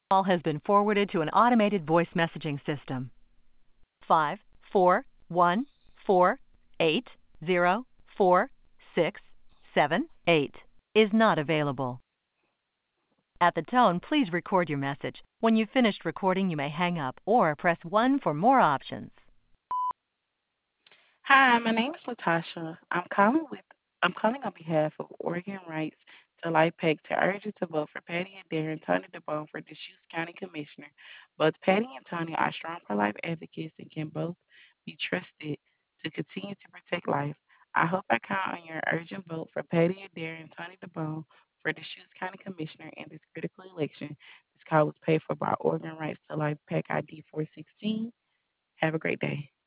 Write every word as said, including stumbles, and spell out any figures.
Call has been forwarded to an automated voice messaging system. Five four one four eight zero four six seven eight is not available. At the tone, please record your message. When you've finished recording, you may hang up or press one for more options. Hi, my name is Latasha. I'm calling with I'm calling on behalf of Oregon Rights to Life PAC to urge you to vote for Patty Adair and Tony DeBone for Deschutes County Commissioner. Both Patty and Tony are strong pro-life advocates and can both be trusted to continue to protect life. I hope I count on your urgent vote for Patty Adair and Tony DeBone for Deschutes County Commissioner in this critical election. This call was paid for by Oregon Rights to Life PAC I D four sixteen. Have a great day.